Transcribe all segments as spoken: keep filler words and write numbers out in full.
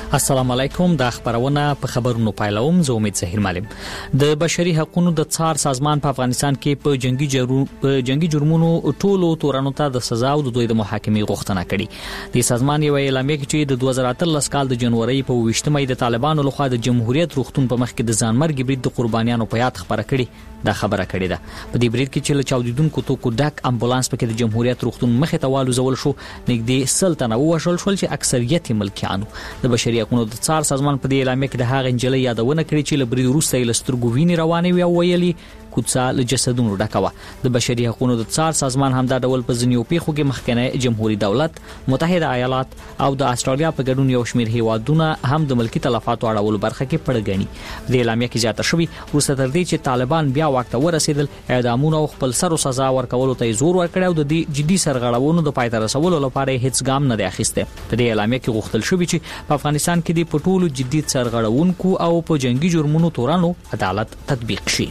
السلام علیکم. د خبرونه په خبرونو پایلوم. زه امید زهیر معلم. د بشري حقوقو د څار سازمان په افغانستان کې په جنگي جرم په جنگي جرمونو ټولو تورانو ته د سزا او د دوی د محاکمې غوښتنه کړې. د سازمان یو اعلامیه کې چې د دوه زره اتلس کال د جنوري په ویشتمه د طالبانو لخوا د جمهوریت روغتون په مخ کې د ځانمرګ برید د قربانیانو په یاد خبره کړې. دا خبره کړې ده. په دې برید کې چې له چاودیدونکو توکو ډک امبولانس پکې د جمهوریت روغتون مخې ته والوزول شو، نږدې سلطنه وشول شول چې اکثریت ملکیانو. د بشري حقوقو د څار سازمان په دې اعلامیه کې د هغه انجلۍ یادونه کړې چې له برید وروسته یې له سترګو وینې روانې وې او ویلي کوڅه له جسدونو ډکه وه. د بشري حقوقو د څار سازمان همدا ډول په ځینو پیښو کې مخکنی جمهوریت دولت، متحده ایالات او د استرالیا په ګډون یو شمېر هیوادونه هم د ملکی تلفاتو اړولو برخه کې پړه ګڼي. د اعلامیه کې زیاته شوې وروسته تر دې چې طالبان بیا واک ته ورسېدل، اعدامونه او خپل سر او سزا ورکولو ته زور ورکړ او د دې جدي سرغړونو د پای ته رسولو لپاره هیڅ ګام نه دی اخیسته. په دې اعلامیه کې غوښتل شوی چې په افغانستان کې د پټولو جدي سرغړونکو او په جنگي جرمونو تورانو عدالت تطبیق شي.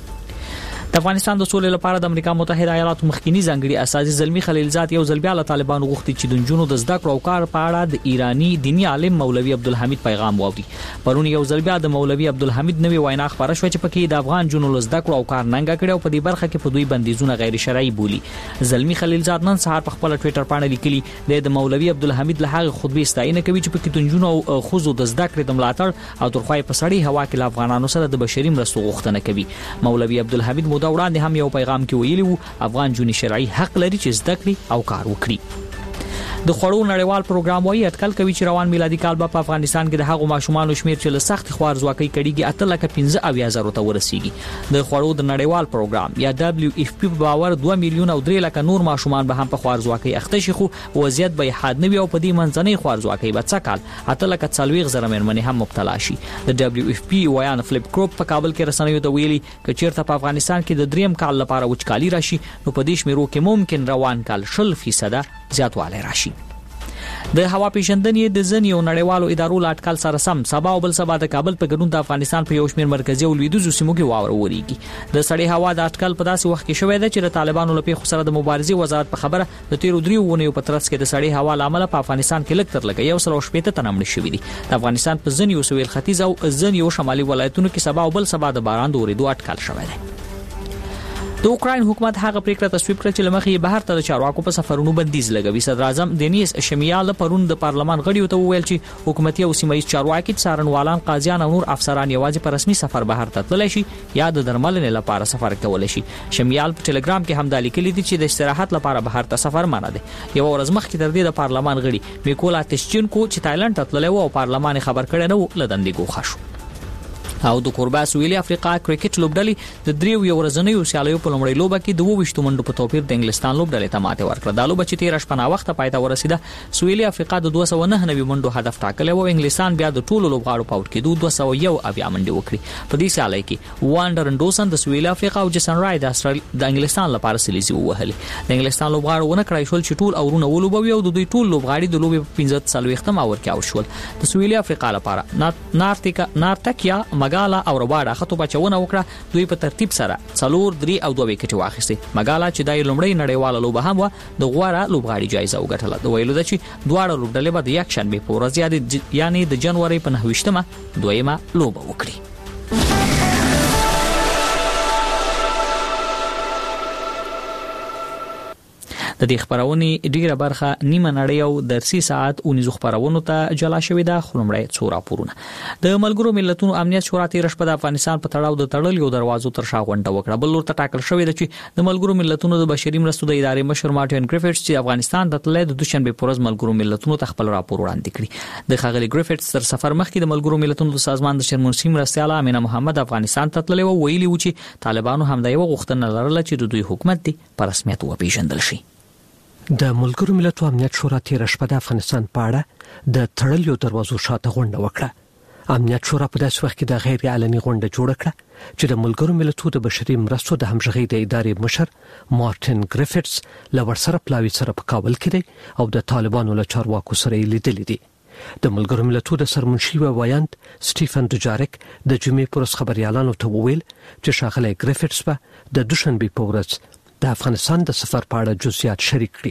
د افغانستان د سولې لپاره د امریکا متحده ایالاتو مخکنی ځانګړي اساسي زلمی خلیلزاد یو ځل بیا له طالبانو غوښتي چې د نجونو د زده کړو او کار په اړه د ایرانی دینی عالم مولوي عبدالحمید پیغام واوري. پرون یو ځل بیا د مولوي عبدالحمید نوې وینا خبره شوه چې پکې د افغان جنونو له زده کړو او کار ننګه کړي او په دې برخه کې په دوی بندیزونه غیر شرعي بولي. زلمی خلیلزاد نن سهار په خپل ټوئیټر باندې لیکلي د مولوي عبدالحمید له هغه خطبه ستاینه کوي چې پکې د نجونو او خوځو د زده کړې د ملاتړ او ترخوای په سړی هوا کې له افغانانو سره د بشري مرستو غوښتنه کوي. مولوي عبدالحمید مو دا وړاندې هم یو پیغام کې ویلی وو افغان جونی شرعي حق لري چې زده کړي او کار وکړي. د خوړو نړیوال پروګرام وايي اټکل کوي چې روان میلادي کال په افغانستان کې د هغو ماشومان شمیر چې له سخت خوارزواکۍ کړيږي اته لکه پنځه اویا زره ته ورسیږي. د خوړو د نړیوال پروګرام یا دبليو اف پی په باور دوه میلیون او درې لکه نور ماشومان به هم په خوارزواکۍ اخته شي، خو وضعیت به حاد نه وي او په دې منځنۍ خوارزواکۍ به څه کال اته لکه څلوېښت زره مېرمنې هم مبتلا شي. د دبليو اف پی ویان فلیپ کروپ په کابل کې رسنیو ته ویلي چې چیرته په افغانستان کې د دریم کال لپاره وچکالي راشي نو په دې شمیرو کې ممکن روان کال شل فیصد زیاتوالی راشي. د هوا پیژندنې د ځینو نړیوالو ادارو له اټکل سره سم سبا او بل سبا د کابل په ګډون د افغانستان په یو شمېر مرکزي او لویدیځو سیمو کې واوره وریږي. د سړې هوا د اټکل په داسې وخت کې شوې ده چې د طالبانو له پیښو سره د مبارزې وزارت په خبره د تیرو دریو ونیو په ترڅ کې د سړې هوا لامل په افغانستان کې لږ تر لږه یو سل او شپېته تنه مړه شوي دي. د افغانستان په ځینو سویل ختیځ او ځینو شمالي ولایتونو کې سبا او بل سبا د باران د اورېدو اټکل شوی دی. د اوکراین حکومت هغه پریکړه تصویب کړه چې لمخې بهر ته د چارواکو په سفرونو بندیز لګوي. صدر اعظم دینیس شمیال پرون د پارلمان غړیو ته وویل چې حکومتي او سیمایي چارواکي څارنوالان، قاضیان او نور افسران یوازې په رسمي سفر بهر ته تللی شي یا د درملنې لپاره سفر کولی شي. شمیال په ټلګرام کې هم دا لیکلي دي چې د استراحت لپاره بهر ته سفر منع دی. یو ورځ مخکې تر دې د پارلمان غړي میکولا تشچینکو چې تایلند ته تللی و او پارلمان خبر کړی نه و له دندې ګوښه شو. او د کوربا سویلي افریقا کرکټ لوبډلې د دریو یو ورځنیو سیالیو په لومړۍ لوبه کې د ویشتو منډو په توپیر د انګلستان لوبډلې ته ماته ورکړه. دا لوبه چې تیر شپه نا وخت پای ته ورسیده، سویلي افریقا د دوه سوه نهه نوي منډو هدف ټاکلی و. انګلستان بیا د ټولو لوبغاړو په اوټ کې دوه سوه یو اویا منډې وکړي. په دې سیالۍ کې وانډر انډوسن د سویلي افریقا او جیسن رای د استرالیا د انګلستان لپاره سلیزي ووهلې. د انګلستان لوبغاړو ونه کړای شول چې ټول اورونه ولوبوي او د دوی ټول لوبغاړي د لوبې په پنځه څلوېښتم اور کې اوت شول. د سویلي افریقا لپاره نارتیکا نارتکیا مګالا او رباډا خطو بچونه وکړه. دوی په ترتیب سره څلور درې او دوه وکټې واخیستې. مګالا چې دای لومړی نړیواله لوبه هم و د غوړه لوبغاړي جایزه وګټله. د ویلو ده چې دواړه لوبډلې به د یک شنبه په ورځ یعنی د جنوري په نهه ویشتمه دویمه لوبه وکړي. د دې خبرونې ډیره برخه نیمه نړۍ او درسي ساعت اونیزو خبرونو ته جلا شوې ده. خلمړی څو راپورونه. د ملګرو ملتونو امنیت شورا تیر شپه د افغانستان په تړاو د تړلیو دروازو تر شا غونډه وکړه. بل لور ته ټاکل شوې ده چې د ملګرو ملتونو د بشري مرستو د ادارې مشر مارټین ګریفټس چې افغانستان ته تللی د دوشنبه په ورځ ملګرو ملتونو ته خپل راپور وړاندې کړي. د ښاغلي ګریفټس تر سفر مخکې د ملګرو ملتونو د سازمان د شرمنشي مرستیاله امینه محمد افغانستان ته تللی و. ویلي و چې طالبانو هم د یو غوښتنه لرله چې د دوی حکومت دی په رسمیت وپیژندل شي. د ملګرو ملتونو امنیت شورا تیر شپه د افغانستان په اړه د تړلیو دروازو شاته غونډه وکړه. امنیت شورا په داسې وخت کې د غیر علني غونډه جوړه کړه چې د ملګرو ملتونو د بشري مرستو د همغږۍ د ادارې مشر مارټین ګریفټس له ورسره پلاوي سره په کابل کې دی او د طالبانو له چارواکو سره یې لیدلي دي. د ملګرو ملتونو د سرمنشي وایاند سټیفن دوجاریک د جمعې پر ورځ خبريالانو ته وویل چې ښاغلی ګریفټس به د دوشنبه په ورځ د افغانستان د سفر په اړه جزئیات شریک کړي.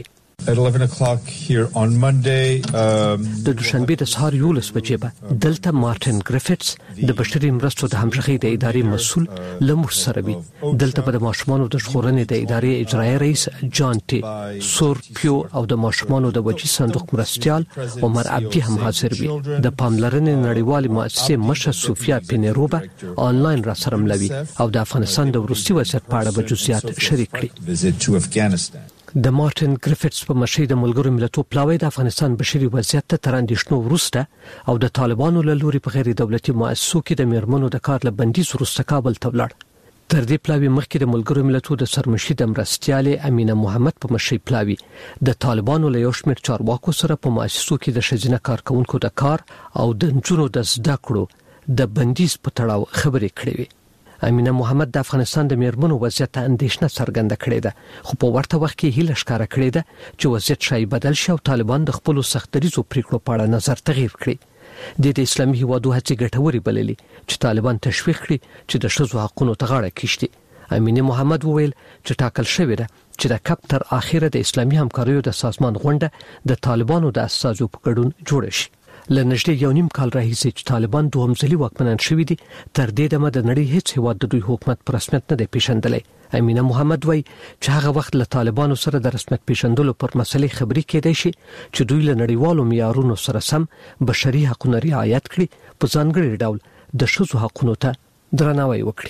At eleven o'clock here on Monday, um, د دوشنبه د سهار یولس بجې به دلته مارټن ګریفټس د بشري مرستو د همغږۍ د ادارې مسؤل لمر سره وي. دلته به د ماشومانو د ژغورنې د ادارې اجرایي رئیس جان ټي سور پیو او د ماشومانو د وجې صندوق مرستيال عمر عبدي هم حاضر وي. د پاملرنې نړیوالې مؤسسې مشر سوفیا پینیروبا آنلاین را سره ملوي او د افغانستان د وروستي وضعیت په اړه به جزئیات شریک کړي. د مارټن ګریفټس په مشرۍ د ملګرو ملتونو پلاوی د افغانستان بشري وضعیت ته تر اندېښنو وروسته او د طالبانو له لوري په غیر دولتي مؤسسو کې د میرمنو د کار له بندیز وروسته کابل ته ولاړ. تر دې پلاوی مخکې د ملګرو ملتونو د سرمشي د مرستيالې امینه محمد په مشرۍ پلاوی د طالبانو له یو شمېر چارواکو سره په مؤسسو کې د ښځینه کارکونکو د کار او د نجونو د زده کړو د بندیز په تړاو خبرې کړې وې. امینه محمد د افغانستان د میرمنو وضعیت ته اندېښنه څرګنده کړې ده، خو په ورته وخت کې هیله ښکاره کړې ده چې وضعیت شاید بدل شي او طالبان د خپل سختدریزو پریکړو په اړه نظر تغییر کړي. د دې اسلامي هیوادو هڅې ګټورې بللې چې طالبان تشویق کړي چې د ښځو حقوقو ته غاړه کېږدي. امینه محمد وویل چې ټاکل شوې ده چې د کپ تر اخره د اسلامي همکاریو د سازمان غونډه د طالبانو د اساسو په ګډون جوړه شي. لنږدې یو نیم کال راهیسې چې طالبان دوهم ځلي واکمنان شوي دي، تر دې دمه د نړۍ هیڅ هیواد د دوی حکومت په رسمیت نه دی پیژندلی. امینه محمد وایي چې هغه وخت له طالبانو سره د رسمیت پیژندلو پر مسلې خبرې کېدای شي چې دوی له نړیوالو معیارونو سره سم بشري حقوقونه رعایت کړي، په ځانګړي ډول د ښځو حقوقو ته درناوی وکړي.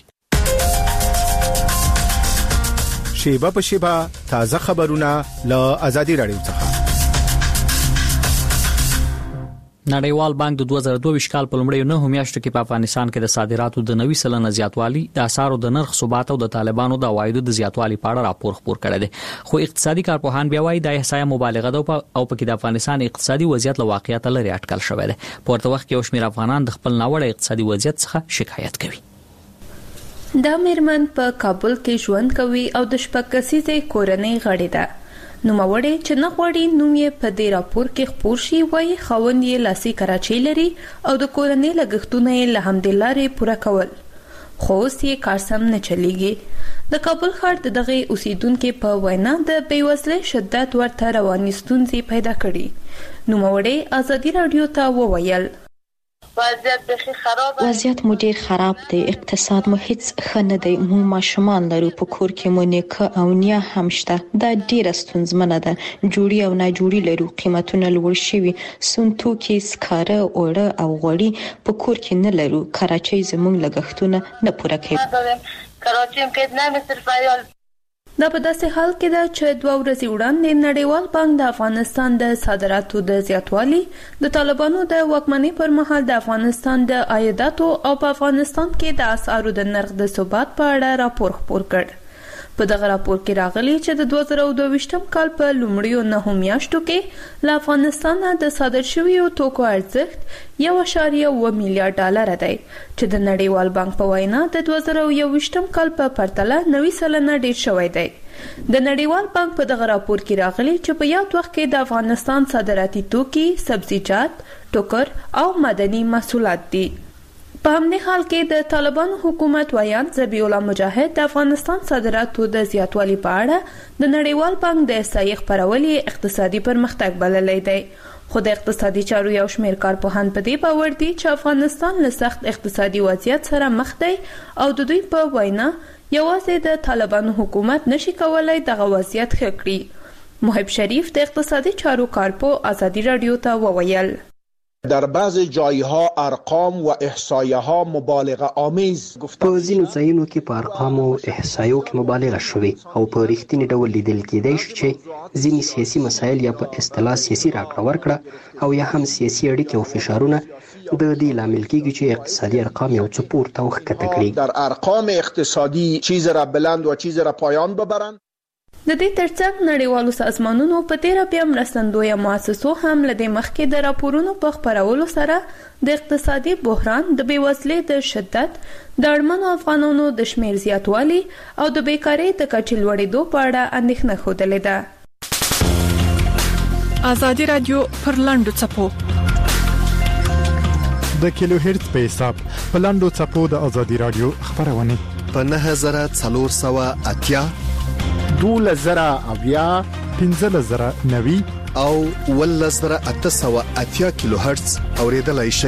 شیبه په شیبه تازه خبرونه له آزادي رادیو څخه. نړیوال بانک د دوه زره دوه ویشت کال په لومړیو نهو میاشتو کې په افغانستان کې د صادراتو د نوي سلنه زیاتوالي، د اسعارو د نرخ ثبات او د طالبانو د عوایدو د زیاتوالي په اړه راپور خپور کړی دی. خو اقتصادي کارپوهان بیا وایي د احصایه مبالغه ده او په کې د افغانستان اقتصادي وضعیت له واقعیت لري اټکل شوی دی. په ورته وخت کې یو شمېر افغانان د خپل ناوړه اقتصادي وضعیت څخه شکایت کوي. دا میرمن په کابل کې ژوند کوي او د شپږ کسیزې کورنۍ غړې ده. نوموړی چې نه غواړي نوم یې په دې راپور کې خپور شي، وایي خاوند یې لاسي کراچۍ لري او د کورنۍ لګښتونه یې له همدې لارې پوره کول، خو اوس یې کار سم نه چلیږي. د کابل ښار د دغه اوسیدونکو په وینا د بېوزلۍ شدت ورته رواني ستونزې پیدا کړي. نوموړی آزادي رادیو ته وویل وضعیت مو ډیر خراب دی، اقتصاد مو هیڅ ښه نه دی، مو ماشومان لرو، په کور کې مو نیکه او نیا هم شته، دا ډیره ستونزمنه ده، جوړي او ناجوړي لرو، قیمتونه لوړ شوي، سون توکي، سکاره، اوړه او غوړي په کور کې نه لرو، کراچۍ زموږ لګښتونه نه پوره کوي. دا په داسې حال کې ده چې دوه ورځې وړاندې نړیوال بانک د افغانستان د صادراتو د زیاتوالي، د طالبانو د واکمنۍ پر مهال د افغانستان د عایداتو او په افغانستان کې د اسعارو د نرخ د ثبات په اړه راپور خپور کړ. په دغه راپور کې راغلي چې د دوه زره دوه ویشتم کال په لومړیو نهو میاشتو کې له افغانستان د صادر شویو توکو ارزښت یو اعشاریه اوه میلیارډ ډالر دی، چې د نړیوال بانک په وینا د دوه زره یو ویشتم کال په پرتله نوي سلنه ډیر شوی دی. د نړیوال بانک په دغه راپور کې راغلي چې په یاد وخت کې د افغانستان صادراتي توکي، سبزیجات، ټوکر او مدني محصولات دي. په همدې حال کې د طالبانو حکومت ویان ذبیح الله مجاهد د افغانستان صادراتو د زیاتوالي په اړه د نړیوال بانک د احصایې خپرول اقتصادي پرمختګ بللی دی. خو د اقتصادي چارو یو شمېر کارپوهان په دې باور دي چې افغانستان له سخت اقتصادي وضعیت سره مخ دی او د دوی په وینا یوازې د طالبانو حکومت نشي کولای دغه وضعیت ښه کړي. محب شریف د اقتصادي چارو کارپو آزادی رادیو ته وویل در بعض جایها ارقام و احصایه ها مبالغه آمیز گفتن. په ځینو ځایونو کې په ارقامو او احصایو کې مبالغه شوې او په رښتینی ډول لیدل کېدای شي چې ځینې سیاسي مسایل یا په اصطلاح سیاسي راکړه ورکړه او یا هم سیاسي اړیکې او فشارونه د دې لامل کېږي چې اقتصادي ارقام یو څه پورته او ښکته کړي. در ارقام اقتصادی چیز را بلند و چیز را پایان ببرند. د دې ترڅنګ نړیوالو سازمانونو په تیره بیا مرستندویه مؤسسو هم له دې مخکې د راپورونو په خپرولو سره د اقتصادي بحران، د بېوزلۍ د شدت، د اړمنو افغانانو د شمېر زیاتوالي او د بیکارۍ د کچې لوړېدو په اړه اندېښنه ښودلې ده. آزادي رادیو پر لاندو څپو د کیلو هرتز په حساب په لاندو څپو د آزادي رادیو خبرونه په نهه زره څلور سوه اتیا، دولس زره اویا، پنځه زره نوي او ولس زره اته سوه اتیا کیلو هرتز اوریدلای شئ.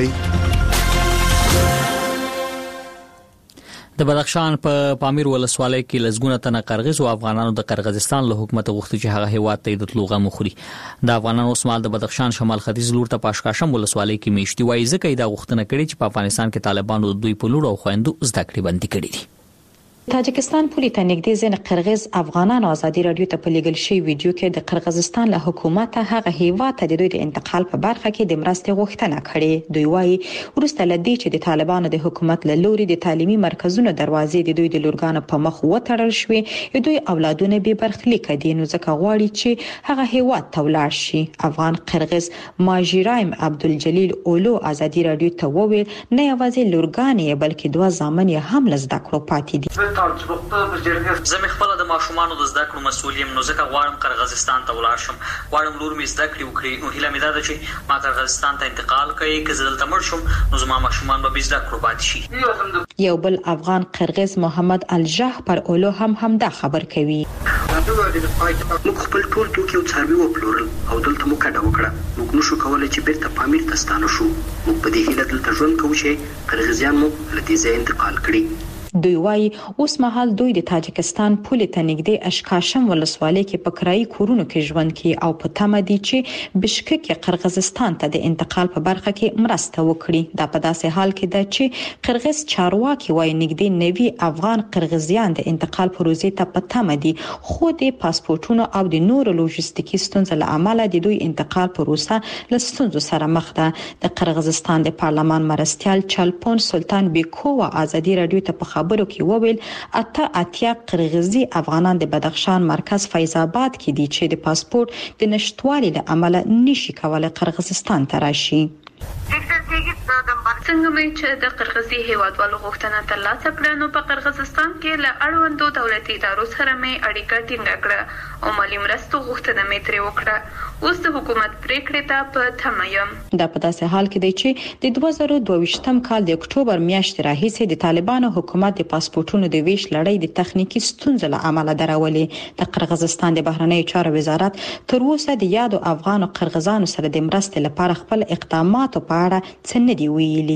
د بدخشان په پا پامیر ولسوالۍ کې لزګونه تنه قرغیز او افغانانو د قرغیزستان له حکومت غوښتي چې هغه هیواد ته د تلوغه مخوري. د افغانانو اوسمال د بدخشان شمال ختیځ لور ته پاشکاشم ولسوالۍ کې میشتي وایي ځکه دا غوښتنه کړې چې په افغانستان کې طالبانو دوی په لور او خويندو زده کړې بندي کړې دي. تاجکستان پولی ته نږدې ځین قرغیز افغانانو ازادي رادیو ته په لیګل شوی ویډیو کې د قرغیزستان له حکومت هغه هیواد ته د دوی د انتقال په برخه کې د مرستې غوښتنه کړې. دوی وایي ورسته لدی چې د طالبانو د حکومت له لوري د تعلیمي مرکزونو دروازې د دوی د لورګانو په مخ وتړل شوې، دوی اولادونه به برخلیک دي نو ځکه غواړي چې هغه هیواد ته ولاړ شي. افغان قرغیز ماجرایم عبدالجلیل اولو ازادي رادیو ته وویل نه یوازې لورګانې بلکې دوه ځامن هم لزده کړو پاتې دي. زه خپل د ماشومانو د زده کړو مسؤل یم نو ځکه غواړم قرغیزستان ته ولاړ شم. غواړم لور مې زده کړې وکړي. نو هیله مې ده چې ما قرغیزستان ته انتقال کړي که زه دلته مړ شم نو زما ماشومان به زده کړو پاتې شي. یو بل افغان قرغیز محمد الجاه پر اولو هم هم دا خبر کوي. موږ خپل ټول توکي او څاروي وپلورل او دلته مو کډه وکړه. موږ نشو کولای چې بیرته پامیر ته ستانه شو. موږ په دې هیله دلته ژوند کوو چې قرغیزیان مو له دې ځای انتقال کړي. دوی وایي اوس مهال دوی د تاجکستان پولې ته نږدې اشکاشم ولسوالۍ کې په کرایي کورونو کې ژوند کوي او په تمه دي چې بشکک قرغیزستان ته د انتقال په برخه کې مرسته وکړي. دا په داسې حال کې ده چې قرغیز چارواکي وایي نږدې نوي افغان قرغیزیان د انتقال پروژې ته په تمه دي خو د پاسپورتونو او د نورو لوجستیکي ستونزو له امله د دوی انتقال پروسه له ستونزو سره مخ ده. د قرغیزستان د پارلمان مرستيال چلپون سلطان بیکووا ازادي رادیو ته په خبرو کې وویل اته اتیا قرغیزي افغانان د بدخشان مرکز فیض آباد کې دي چې د پاسپورت د نشټوالي له امله نشي کولای قرغیزستان ته راشي. څنګه مې چې د قرغیزي هیوادوالو غوښتنه ترلاسه کړه نو په قرغیزستان کې له اړوندو دولتي ادارو سره مې اړیکه ټینګه کړه او مالي مرستو غوښتنه مې ترې وکړه. اوس د حکومت پریکړې ته په تمه یم. دا په داسې حال کې دی چې د دوه زره دوه ویشتم کال د اکتوبر میاشتې راهیسې د طالبانو حکومت د پاسپورتونو د ویش لړۍ د تخنیکی ستونزو له امله درولې. د قرغیزستان د بهرنیو چارو وزارت تر اوسه د یادو افغان او قرغیزانو سره د مرستې لپاره خپل اقدامات په اړه څه نه دی ویلي.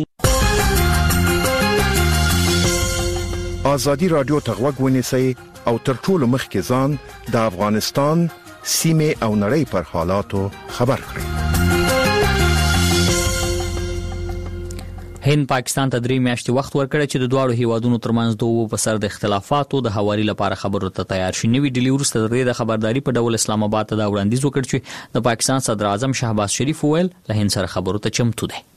ازادي رادیو ته غوږ ونیسئ او تر ټولو مخکې ځان د افغانستان سیمه او نړۍ پر حالاتو خبر کړئ. هند پاکستان ته درې میاشتې وخت ورکړی چې د دواړو هیوادونو ترمنځ دوه په سر د اختلافاتو د حوالي لپاره خبرو ته تیار شي. نوې ډیلی ورسته د خبرداري په ډول اسلام آباد ته دا وړاندیز وکړ چې د پاکستان صدر اعظم شهباز شریف ویل له هند سره خبرو ته چمتو دی.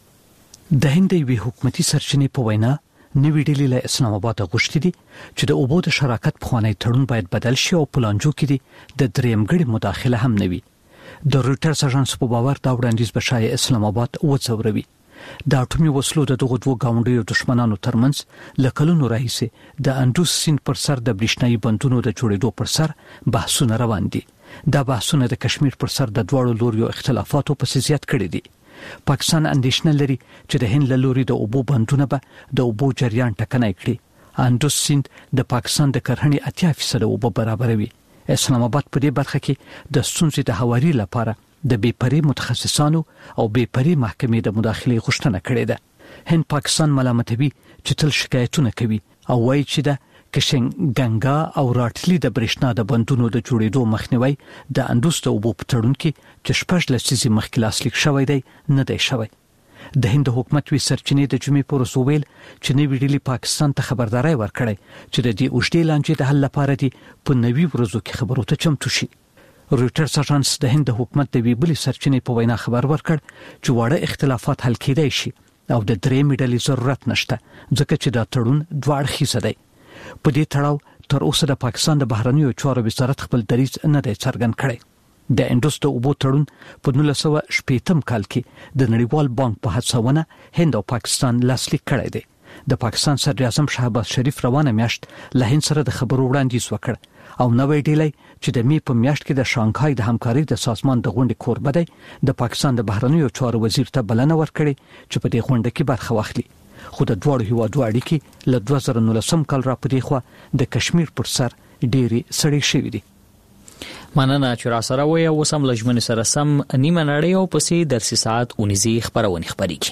د هند وی حکومتي سرچینې په وینا نوې ډیلی له اسلام آباد غوښتي دي چې د اوبو د شراکت په خوانی تړون باید بدل شي او پلانجو کې دي د دریم غړي مداخله هم نوي. د رويټرز اژانس په باور دا وړاندیز به شای اسلام آباد وڅوروي. د اټومي وسلو د دغه دوه گاونډیو دشمنانو ترمنځ لکلونو راهیسه د اندوس سیند پر سر د برېښنايي بندونو د جوړېدو پر سر بحثونه روان دي. دا بحثونه د کشمیر پر سر د دوړو لوريو اختلافاتو په زیات کړي دي. پاکستان اندیشنه لري چې د هند له لوري د اوبو بندونه به د اوبو جریان ټکنۍ کړي. اندوس سیند د پاکستان د کرهڼې اتیا فیصد اوبه برابروي. اسلام آباد په دې برخه کې د ستونزې د هواري لپاره د بیپري متخصصانو او بیپري محکمې د مداخله غوښتنه کړې ده. هند پاکستان ملامتوي چې تل شکایتونه کوي او وایي چې د کشنګنګا او راټلی د برېښنا د بندونو د جوړېدو مخنیوي د اندوس د اوبو په تړون کې چې شپږ لسیزې مخکې لاسلیک شوی دی نه دی شوی. د هند حکومت وی سرچینې د جمعې پر ورځ ویل چې نوې ډیلی پاکستان ته خبرداري ورکړي چې د دې اوږدې لانجې د حل لپاره دی په نوي ورځو کې خبرو ته چمتو شي. رويټرز اژانس د هند حکومت د وی بلی سرچینې په وینا خبر ورکړ چې واړه اختلافات حل کېدای شي او د درې میډلې ضرورت نشته ځکه چې دا تړون دوه اړخیز دی. په دې تړاو تر اوسه د پاکستان د بهرنیو چارو وزارت خپل دریځ نه دی څرګند کړی. د اندوس د اوبو تړون په نولس سوه شپږم کال کې د نړیوال بانک په هڅونه هند او پاکستان لاسلیک کړی دی. د پاکستان صدر اعظم شهباز شریف روانه میاشت له هند سره د خبرو وړاندیز وکړ او نوې ډیلی چې د می په میاشت کې د شانګهای د همکارۍ د سازمان د غونډې کوربه دی د پاکستان د بهرنیو چارو وزیر ته بلنه ورکړي چې په دې غونډه کې برخه واخلي. خو د دوړو هیوادو اړیکې له دوه زره نولسم کال را پدې خو د کشمیر پر سر ډېری سړې شوې دي. مننه چې را سره وې او سم لجمن سره سم نیمه نړۍ او پسې درسي ساعت اونیزي خبرونه خبريږي.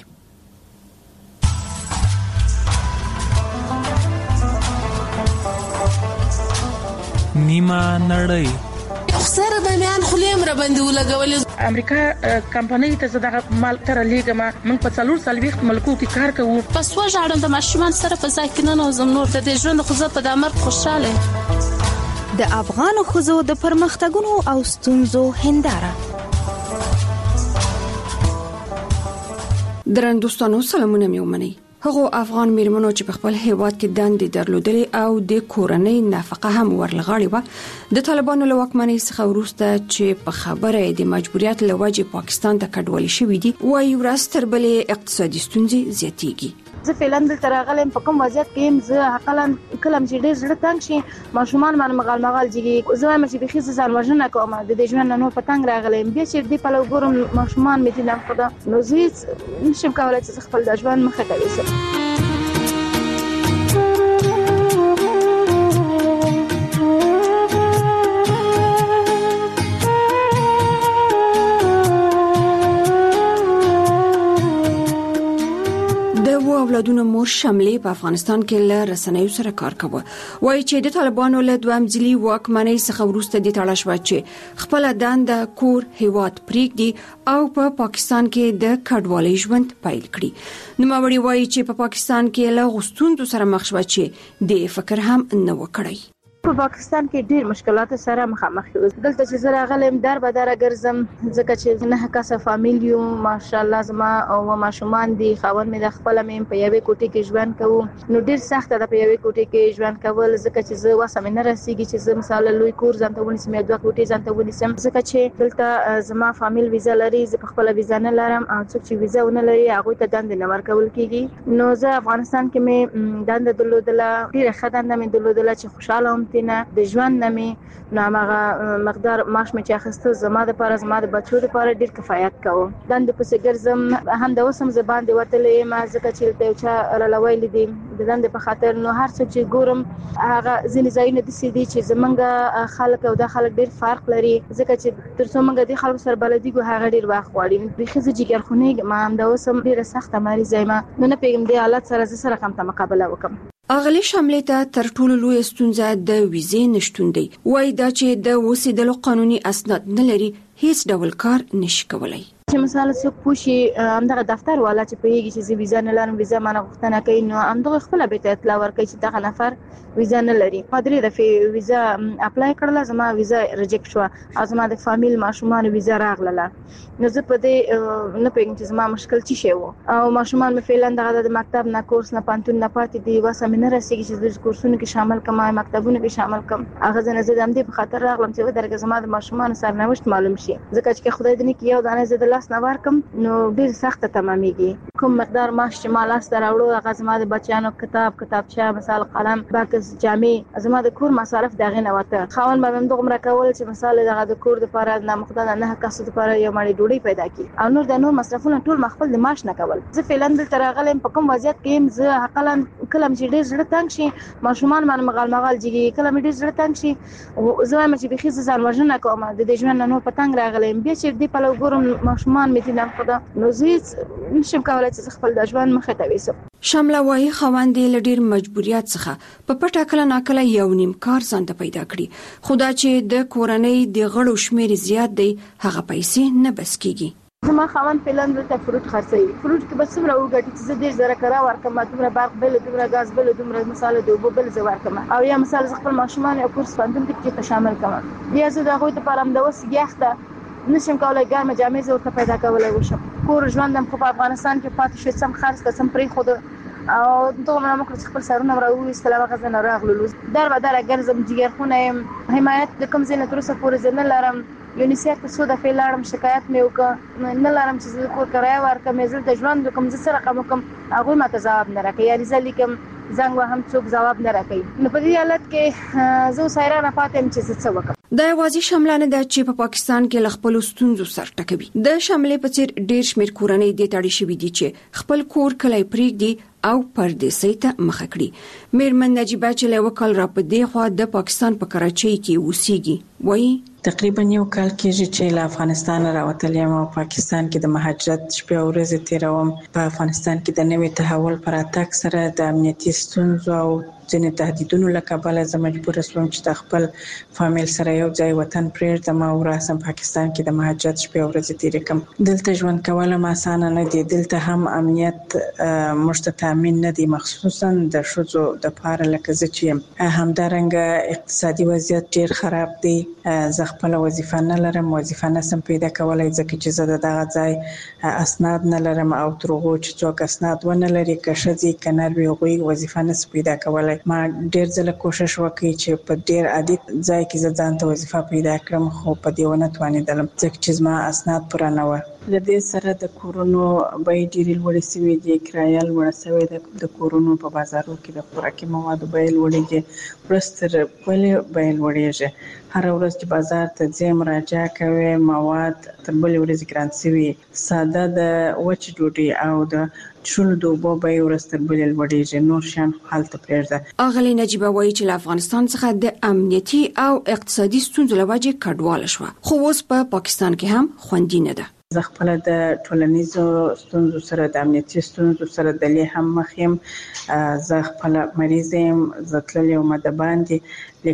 نیمه نړۍ سره د میان خلیم را باندې ولګولې. امریکا کمپنۍ ته زداغه مال تر لیګما موږ په څلور سلويخت ملکو کې کار کوو. پس وژاړم د ماشومان سره په ځای کې نه نوزم نور د دې ژوند خو زه په دامر خوشاله. د افغان خزو د پرمختګونو او ستونزو هنداره. درنوستانو سلامونه مې ومنئ. هغه افغان میرمنو چې په خپل هیواد کې دندې درلودلې او د کورنۍ نفقه هم ورلغړې و د طالبانو له واکمنۍ څخه وروسته چې په خبره د مجبوریت له وجې پاکستان ته کډوالي شوې دي وايي ورځ تر بلې اقتصادي ستونزې زیاتېږي. زه فعلاً دلته راغلم په کوم وضعیت کې يم. زه حقلاً کلم چې ډېر زړه تنګ شي ماشومان باندې مغال مغال جګي زه وایم چې بخي ځان وژنه کوم د دې ژوند نو په تنګ راغلم بیا چې دې په لور ګورم ماشومان مې دي نه خدا نو زه نشم کولای چې خپل د ژوند مخه ته وسم. اولادونو مور شملې په افغانستان کې له رسنیو سره کار کوي. وایي چې د طالبانو له دوام ځلي واکمنۍ څخه وروسته د تړاش و چې خپل دنده کور هیواد پریږدي او په پا پاکستان کې د کډوالۍ ژوند پیل کړي. نوموړي وایي چې په پا پاکستان کې له غوښتنو سره مخ شو چې د فکر هم نه وکړي. په پاکستان کې ډېر مشکلات سره مخامخ یو. دلته چې زه راغلم در به در ګرځم ځکه چې نه کاسه فامیلیو ماشاءالله زما او ماشومان دي خاون مې د خپل مې په یوې کوټې کې ژوند کوو نو ډېر سخت ده په یوې کوټې کې ژوند کول ځکه چې زه واسه مې نه رسیږي چې زه مثال لوی کور ځانته ونیسم یا دوه کوټې ځانته ونیسم ځکه چې دلته زما فامیل ویزا لري زه په خپل ویزا نه لرم او څوک چې ویزا ونه لري هغه ته دند نه ورکول کیږي. نو زه افغانستان کې مې دند درلودله ډېر ښه دند مې درلودله چې خوشاله هم نه د ژوند نمې نو هغه مقدار معاش مې چې اخیسته زما د لپاره زما د بچو لپاره ډیر کفایت کوي. دند په سګرزم هم د وسم زبان دی وتلې ما ځکه چې ته چا رلوي لیدي د دند په خاطر نو هر څه چې ګورم هغه ځینې ځایونه د سې دي چې زمونږ خلک او د خلک ډیر فرق لري ځکه چې تر څو موږ د خلکو سره بلدي ګو هغه ډیر وخت غواړي. د خزه جګر خونې ما هم د وسم ډیر سخت مریض یم نو نه پیګم د حالت سره سره کوم ته مقابله وکم. اغلی شملې ته تر ټولو لوی ستونزه د ویزې نشټون دی. وای دا چې د اوسېدلو قانوني اسناد نه لري هیڅ ډول کار نشي کولای. چې مثلا څوک پوښي همدغه دفتر والا چې پیږي چې زه ویزا نه لرم ویزا مانه غوښتنه کوي نو همدغه خپل به ته اطلاع ورکړي چې دغه نفر ویزا نه لري. مدري د ویزا اپلای کړل زما ویزا ریجیکټ شو او زما د فامیل ماشومان ویزا راغله نو زه په دې نه پیږم چې زما مشکل چی شي وو او ماشومان مې فعلا دغه د مکتب نه کورس نه پانتون نه پاتې دی واسه مې نه رسېږي چې د کورسونو کې شامل کما مکتبونو کې شامل کم هغه زنه زه د دې په خاطر راغلم چې درګه زما د ماشومان سرنوشت معلوم شي ځکه چې خدای دې نه کې یو دانه زه د لاس نه ورکم نو ډیر سخت تمامېږي. کوم مقدار معاش چې مال است راوړو هغه زما د بچیانو کتاب کتابچه مثال قلم باکس جامې زما د کور مصارف دغه نه وته خاون به هم دغه کول چې مثال دغه د کور د لپاره نه مقدار نه کاسو د لپاره یو مړی ډوډۍ پیدا کی او نور د نور مصرفونه ټول مخفل د معاش نه کول. زه فعلا دلته راغلم په کوم وضعیت کې زه حقلا کلم چې ډیر زړه تنګ شي ماشومان باندې مغال مغال جګي کلم ډیر زړه تنګ شي زه وایم چې بخي ځان وژنه کوم د دې ژوند نو په تنګ راغلم بیا چې دې په لور ګورم ماشومان مې دي نه خدا نو زه نشم کولای چې خپل د ژوند مخه ته وسم. شامله وای خوندې لډیر مجبوریت څخه په پټه کله ناکله یو نیم کار ځان ته پیدا کړي خدا چې د کورنۍ د غړو شمیر زیات دی هغه پیسې نه بس کیږي. زما خوان پلان ورته فروټ خرڅي فروټ کې بس څومره وګټي چې زه ډیر زره کرا ورکم دومره برق بل دومره غاز بل دومره مصالحه د وبو بل زه ورکم او یا مثال ز خپل ماشومان او کورس فندم کې ته شامل کړم بیا زه د غوې لپاره هم د وسګیخته نشم کولای ګرمه جامې زه ورته پیدا کولای وشم. کور ژوندم په افغانستان کې پاتې شو سم خرڅ کسم پرې خود او دغه موږ خپل سرونه راوي استلام غزنه راغلو در و در ګرځم جګر خونه حمایت د کوم ځای نه تر څو پورې زنه لرم یونیسیف ته سودا فعلارم شکایت مې وکړ نه لرم چې زه کور کرای ورکم زه د ژوند کوم ز سره کوم کوم هغه ماته جواب نه راکړي یعنی زه لیکم زنګ وهم څوک جواب نه راکړي نو په دې حالت کې زه سایرانه پاتم چې څه وکړم. د یوازې شملانه د چې په پاکستان کې لخپل ستونزو سر ټکوي د شملې په څیر ډیر شمیر کورنۍ د تاړي شوې دي چې خپل کور کلی پریږدي او پردیسۍ ته مخه کړي. میرمن نجیبه چې له وکال را په دی خو د پاکستان په کراچۍ کې اوسېږي وایي تقریبا یو کال کېږي چې له افغانستان راوتل یم او پاکستان کې د مهاجرت شپې او ورځې تیروم. په افغانستان کې د نوې تحول پر اتاک سره د امنیتي ستونزو او ځینې تهدیدونو له کبله زه مجبور شوم چې د خپل فامیل سره یو ځای وطن پرېږدم او راسم پاکستان کې د مهاجرت شپې او ورځې تیرې کړم. دلته ژوند کول هم اسانه نه دي. دلته هم امنیت موږ ته تامین نه دی، مخصوصا د ښځو دپاره لکه زه چې یم. همدارنګه اقتصادي وضعیت ډیر خراب دی. زه خپل وظیفه نه لرم، وظیفه نسم پیدا کولای ځکه چې زه د دغه ځای اسناد نه لرم او تر هغو چې څوک اسناد ونه لري که ښځې که نر وي هغوی وظیفه نسي پیدا کولای. ما ډیر ځله کوشش وکړی چې په ډیر عادي ځای کې زه ځان ته وظیفه پیدا کړم خو په دې ونه توانېدلم ځکه چې زما اسناد پوره نه وه. له دې سره د کورونو بیې ډېرې لوړې شوې دي، کرایه لوړه شوې ده، د کورونو په بازارو کې د خوراکي موادو بیې لوړې دي، ورځ تر بلې بیې لوړېږي. هره ورځ چې بازار ته ځې مراجعه کوې مواد تر بلې ورځې ګران شوي. ساده د وچې ډوډۍ او د څښلو د اوبو بیې ورځ تر بلې لوړېږي، نور شیان هلته پرېږده. اغلې نجیبه وایي چې له افغانستان څخه د امنیتي او اقتصادي ستونزو له وجې کډواله شوه، خو اوس په پاکستان کې هم خوندي نه ده. زه خپل د ټولنیزو ستونزو سره د امنیتي ستونزو سره د لې هم مخ یم. زه خپل مریض یم، زه تللی وم د باندې،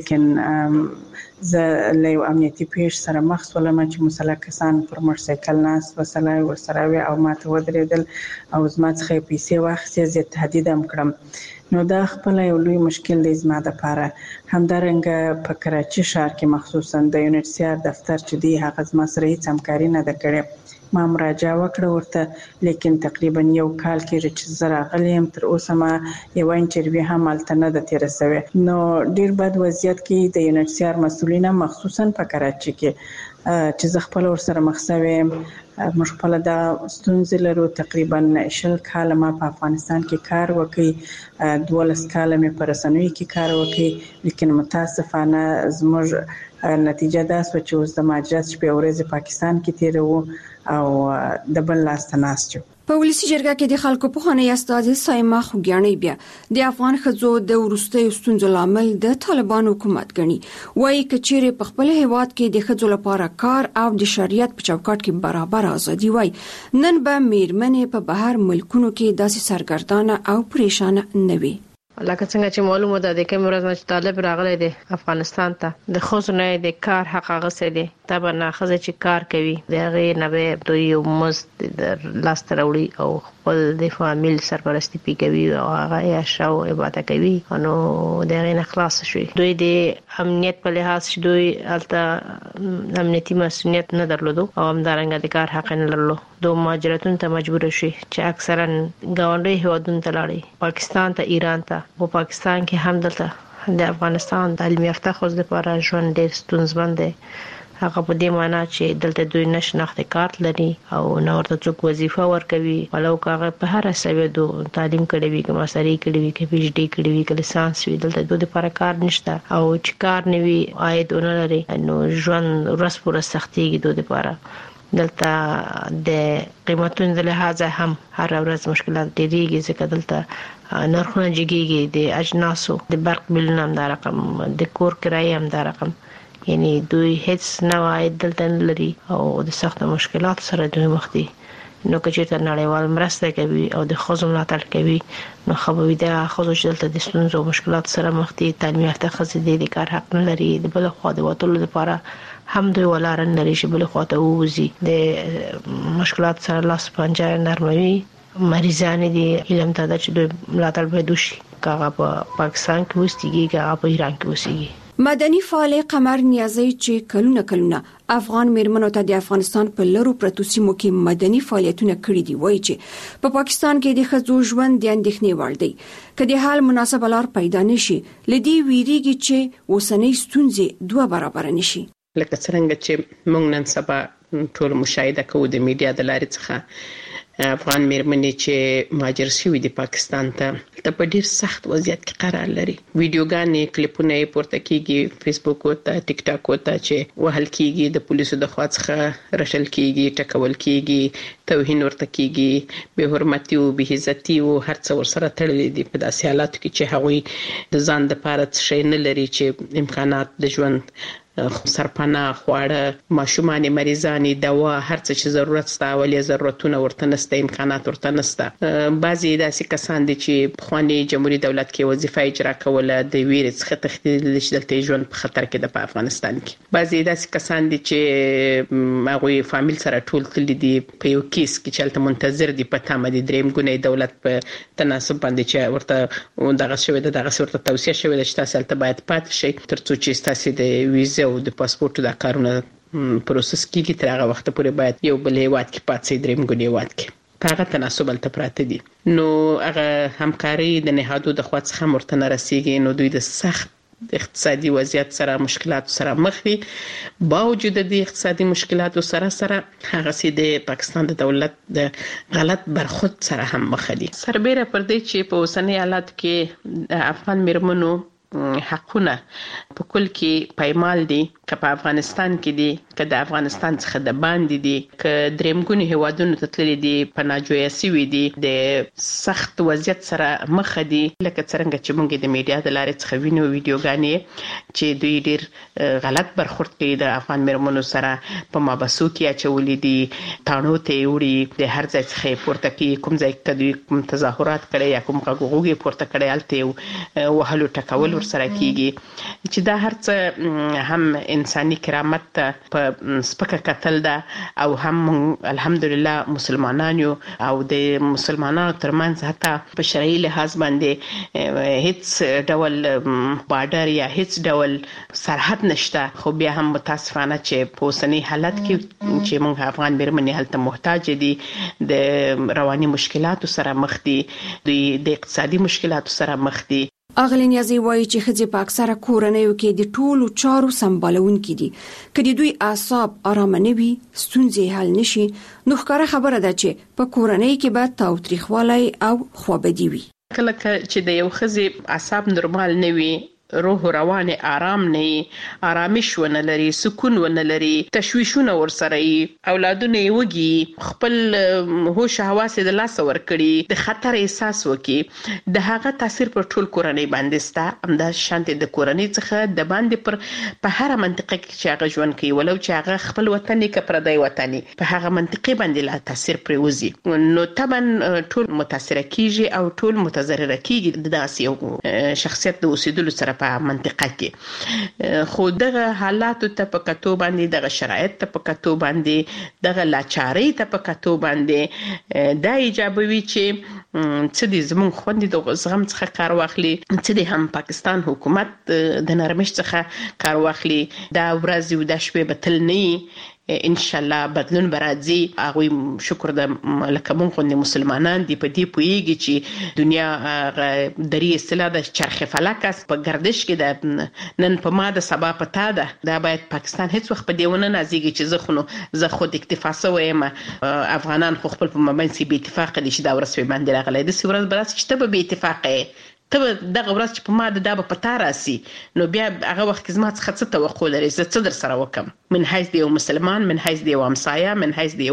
لیکن زه له یو امنیتي پیښ سره مخ شولم چې مسلح کسان پر موټرسایکل ناست وسله ورسره وي او ما ته ودرېدل او زما څخه یې پیسې واخیستې، زه تهدید هم کړم. نو دا خپل یو لوی مشکل دی زما دپاره. همدارنګه په کراچي ښار کې مخصوصا د یو ان ایچ سی آر دفتر چې دی هغه زما سره هیڅ همکاري نه ده کړې. ما مراجعه وکړه ورته، لیکن تقریبا یو کال کېږي چې زه راغلی یم، تر اوسه ما یوه انټرویو هم هلته نه ده تېره شوې. نو ډېر بد وضعیت کې د یو ان ایچ سی آر مسؤلین هم مخصوصا په کراچي کې چې زه خپل ورسره مخ شوې یم. موږ خپل دا ستونزې لرو. تقریبا شل کاله ما په افغانستان کې کار وکړ، دولس کاله مې په رسنیو کې کار وکړ، لیکن متاسفانه زموږ نتیجه دا شوه چې اوس د مهاجرت شپې او ورځې پاکستان کې تېروو او د بل لاس ته ناست یو. په ولسی جرګه کې د خلکو پوهنې استاد سایما خوګیاني بیا د افغان ښځو د وروستي ستونزو لامل د طالبان حکومت غني. وایي کچېره په خپل هیواد کې د ښځو لپاره کار او د شریعت په چوکاټ کې برابر ازادي وای، نن به میرمنې په بهر ملکونو کې داسې سرګردانه او پریشان نه وي. لکه څنګه چې معلومه ده د کوم ورځ نه چې طالب راغلی دی افغانستان ته د ښځو نه د کار حق اخیستی دی. طبعا ښځه چې کار کوي د هغې نه به دوی یو مزد لاسته راوړي او خپل د فامیل سرپرستي پې کوي او هغه عیشه او عبادت کوي، نو د هغې نه خلاصه شوي. دوی د امنیت په لحاظ چې دوی هلته امنیتي مسؤلیت نه درلودو او همدارنګه د کار حق نه لرلو، دوی مهاجرتونو ته مجبور شي چې اکثرا ګاونډي هیوادونو ته لاړې، پاکستان ته، ایران ته. په پاکستان کې هم دلته د افغانستان تعلیم یافته ښځو لپاره ژوند ډېر ستونزمن دی. هغه په دې معنا چې دلته دوی نه شناخته کارت لري او نه ورته څوک وظیفه ورکوي، ولو که هغه په هره سویدو تعلیم کړی وي، که ماستري کړی وي، که پی ایچ ډي کړی وي، که لیسانس وي، دلته دوی لپاره کار نشته او چې کار نه وي عاید ونه لري نو ژوند ورځ په ورځ سختېږي دوی لپاره. دلته د قیمتونو د لحاظه هم هر ورځ مشکلات ډېرېږي ځکه دلته نرخونه جګېږي، د اجناسو د برق بلونه هم دا رقم، د کور کرایې هم دا رقم، یعنی دوی هیڅ نوع عاید دلته نه لري او د سختو مشکلاتو سره دوی مخ دي. نو که چېرته نړیوال مرسته کوي او د ښځو ملاتړ کوي نو ښه به وي د ښځو چې دلته د ستونزو او مشکلاتو سره مخ دي، تعلیم یافته ښځې دي، د کار حق نه لري، د بل خوا د وتلو لپاره هم دوی ولاره نه لري چې بل خوا ته ووځي، د مشکلاتو سره لاس پنجه نرموي. مریضان دي علم ته چې دوی ملاتړ باید وشي، که هغه په پاکستان کې اوسېږي که هغه په ایران کې اوسېږي. مدني فعال قمر نیازی چې کلونه کلونه افغان میرمنو ته د افغانستان په لرو پرتو سیمو کې مدني فعالیتونه کړي دي، وایي چې په پاکستان کې د ښځو ژوند د اندېښنې وړ دی. که د حال مناسبه لار پیدا نشي لدی ویریږي چې اوسنۍ ستونزې دوه برابر نشي. لکه څنګه چې موږ نن سبا ټول مشاهده کوو د میډیا د لارې څخه افغان میرمنې چې مهاجر شوي دي پاکستان ته ته په ډیر سخت وضعیت کې قرار لري. ویډیوګانې کلیپونه پورته کیږي فیسبوک او ټیک ټاک او ته چې وهل کیږي د پولیسو د خوا څخه رټل کیږي ټکول کیږي توهین ورته کیږي به حرمتي او به عزتي او هر څه ورسره تړلې دي په داسې حالاتو کې چې هغوی د ځان د پاره څه نه لري چې امکانات د ژوند سرپناه خواړه ماشومان مریضانی دوا هر څه چې ضرورت ستا ولې ضرورتونه ورته نسته امکانات ورته نسته. بعضی داسې کسان دي چې خواني جمهوریت دولت کې وظیفه اجرا کوله د ویرې څخه تښتېدل چې دلته ژوند په خطر کې د افغانستان کې. بعضی داسې کسان دي چې هغه فامیل سره ټول تللی دي په یو کیس کې چې تل منتظر دي په تامه دي دریم ګونې دولت په تناسب باندې چې ورته دغه شوی د دغه ورته توصیه شوی چې تاسو ته باید پاتې شئ ترڅو چې تاسو د ویزه او د پاسپورت د کارونه پروسس کیږي تر هغه وخت پورې باید یو بل هیواد کې پاتې دریم ګونې هیواد کې هغه تناسب الته پراته دي. نو هغه همکاري د نهادو د خوا څخه مرته نه رسیږي. نو دوی د سخت اقتصادي وضعیت سره مشکلات سره مخ دي. باوجود د اقتصادي مشکلاتو سره سره هغه سي د پاکستان د دولت د غلط برخورد سره هم مخ دي. سربېره پر دې چې په اوسنۍ حالت کې افغان میرمنو حقونه په کل کې پایمال دي که په افغانستان کې دي که د افغانستان څخه د باندې دي که درېمګونی هیوادونو ته تللي دي پناهجویه شوي دي د سخت وضعیت سره مخ دي لکه څرنګه چې موږ د میډیا د لارې څخه وینو ویډیوګانې چې دوی ډېر غلط برخورد کوي د افغان میرمنو سره په مابسو کې اچولي دي تاڼو ته یې وړي د هر ځای څخه پورته کوي کوم ځای کې دوی کوم تظاهرات کړي یا کوم غوغ یې پورته کړي هلته وهلو ټکول سره کیږي چې دا هر څه هم انساني کرامت ته په سپکه کتل ده او هم الحمدلله مسلمانان یو او د مسلمانانو ترمنځ حتی په شرعي لحاظ باندې هیڅ ډول بارډر یا هیڅ ډول سرحد نشته. خو بیا هم متاسفانه چې په اوسنۍ حالت کې چې موږ افغان میرمنې هلته محتاج دي د رواني مشکلاتو سره مخ دي دوی د اقتصادي مشکلاتو سره مخ دي. اغلی نیازی وایي چې ښځې په اکثره کورنیو کې د ټولو چارو سمبالونکي دي. که د دوی اعصاب آرامه نه وي ستونزې حل نشي نو ښکاره خبره ده چې په کورنۍ کې به تاوتریخوالی او خوابدي وي. کله چې د یو ښځې اعصاب نورمال نه وي روح روان آرام نه آرامش ونه لري سکون ونه لري تشویشونه ورسره ای اولادونه وږي خپل هوش حواس د لاس ور کړي د خطر احساس وکي د هغه تاثیر پر ټول کورنۍ باندې ستا امدا شانت د کورنۍ څخه د باندې پر په هر منطقه کې چې هغه ژوند کوي ولو چې هغه خپل وطن کې پردای وطني په هغه منطقه باندې لا تاثیر پروزي نو طبعا ټول متاثر کیږي او ټول متضرر کیږي د داسې شخصیت د اوسېدلو سره په منطقه کې. خو دغه حالات ته په کتو باندې دغه شرایط ته په کتو باندې دغه لاچاري ته په کتو باندې دا ایجابوي چې څه دې زموږ خوندې د زغم څخه کار واخلي څه دې هم پاکستان حکومت د نرمش څخه کار واخلي دا ورځ یو د شپې به تل نه ان شاء الله بدلون برازي هغه شکر د لکه مونږ مسلمانان دی په دې پویږي چې دنیا درې اصطلاح د چرخ فلکس په گردش کې د نن په ماده سبا پتا ده دا باید پاکستان هیڅ وخت په دیونه نازيږي چې زه خو زه خود اکتفا سویم افغانان خو خپل په مابین سي به اتفاق دي چې دا ورسوي باندې راغلي د سورز براس چې ته به اتفاقه ته دغه ورځ چې په ماده دا به پتا راسي نو بیا هغه وخت کې زما څخه څه توقع لري زه څه در سره وکم من حیث دی یو مسلمان من حیث دی یو همسایه من حیث دی یو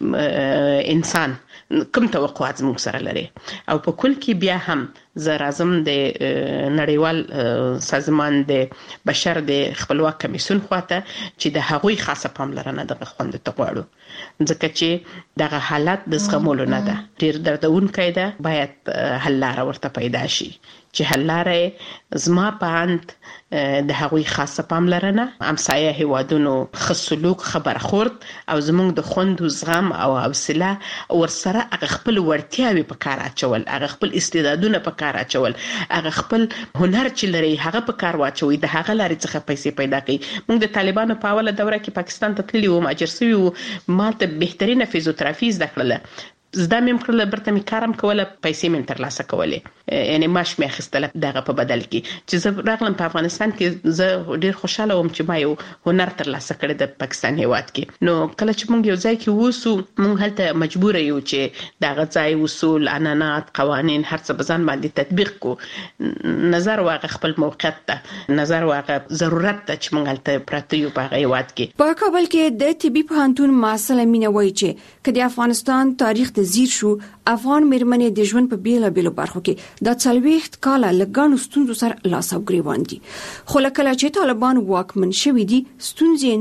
انسان کوم توقعات زموږ سره لري او په کل کې بیا هم زه راځم د نړیوال سازمان د بشر د خپلواک کمیسیون خواته چې د هغوی خاصه پاملرنه دغه خوند ته غواړو ځکه چې دغه حالت د زغمولو نه ده ډیر دردونکی ده باید حل لاره ورته پیدا شي چې حل لاره زما په اند د هغوی خاصه پاملرنه همسایه هیوادونو ښه سلوک خبر خورد او زموږ د خوند زغم او حوصله ورسره هغه خپل وړتیاوې په کار اچول هغه خپل استعدادونه په کار اچول هغه خپل هنر چې لري هغه په کار واچوي د هغه لارې څخه پیسې پیدا کوي. موږ د طالبانو په اوله دوره کې پاکستان ته تللی وو مهاجر شوي وو ماته بهترینه فیزیوتراپي زده کړله زده مې کړله برته مې کارم کوله پیسې مې ترلاسه کولې یعنی معاش مې اخیستل دغه په بدل کې چې زه راغلم په افغانستان کې زه ډیر خوشاله وم چې ما یو هنر ترلاسه کړی د پاکستان هیواد کې. نو کله چې موږ یو ځای کې ووسو موږ هلته مجبور یو چې دغه ځای اصول عنعنات قوانين هر څه بزن باندې تطبیق کو. نظر واغ خپل موقعیت ته نظر واغ ضرورت ته چې موږ هلته پراته یو په هیواد کې. په کابل کې د طبي پوهنتون معسل امینه وایي چې کله افغانستان تاریخ ته زیر شو افغان مېرمنې د ژوند په بیل بیل برخو کې د څلويخت کاله لګانو ستونزو سره لاس او ګریوان دي. خو لکه چې طالبان واکمن شوي دي ستونزې